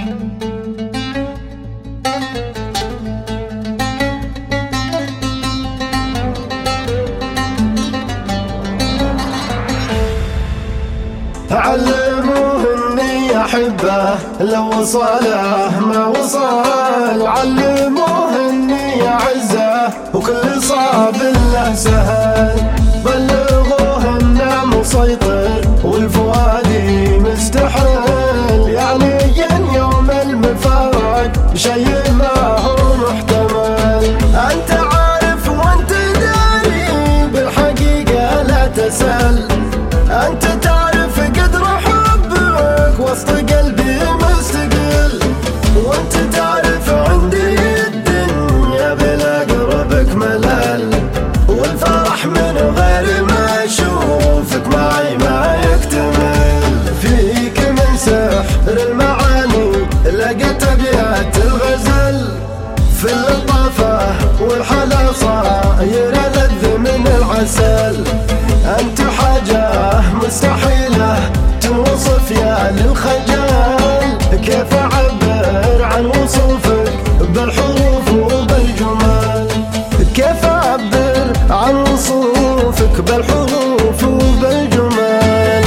علموه اني احبه لو وصله ما وصل، علموه اني اعزه وكل صعب له سهل، بلغوه انه مسيطر والفؤادي مستحيل، يعني يوم المفارق شي ما هو محتمل. انت عارف وانت داري بالحقيقه لا تسأل، انت تعرف قدر حبك وسط قلبي مستقل، وانت تعرف عندي الدنيا بلا قربك ملل، والفرح من غير ما اشوفك معي ما يكتمل. فيك من سحر المعاني لقيت ابيات الغزل، في اللطافه والحلا صاير لذ من العسل، انت حاجه مستحيله توصف يا للخجل، كيف اعبر عن وصوفك بالحروف وبالجمال، كيف اعبر عن وصوفك بالحروف وبالجمال.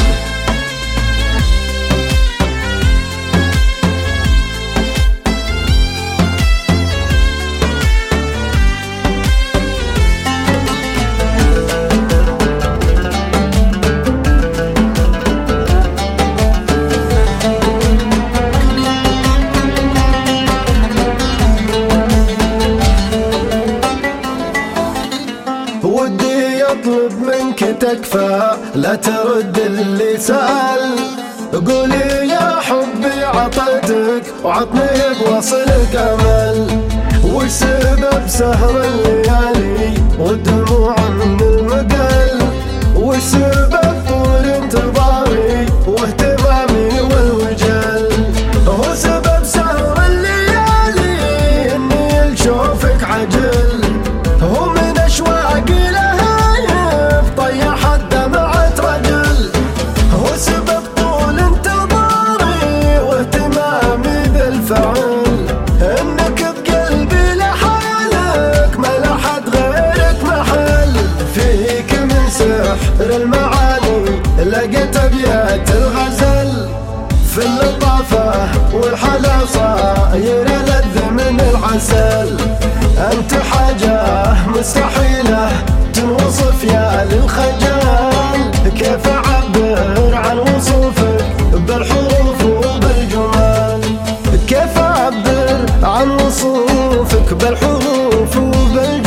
ودي اطلب منك تكفى لا ترد اللي سأل، قولي يا حبي عطيتك وعطني بوصلك امل، وش سبب سهر الليالي والدموع من المقل، وش سبب طول انتظاري واهتمامي والوجل، هو سبب سهر الليالي اني لشوفك عجل، هو من اشواقي لهايف طيحت دمعة رجل، هو سبب طول انتظاري واهتمامي بالفعل، انك بقلبي لحالك ما لحد غيرك محل. فيك من سحر المعاني لقيت ابيات الغزل، في اللطافه والحلا صاير لذ من العسل، انت حاجه مستحيله تنوصف يا للخجل، كيف اعبر عن وصوفك بالحروف وبالجمال، كيف اعبر عن وصوفك بالحروف وبالجمال.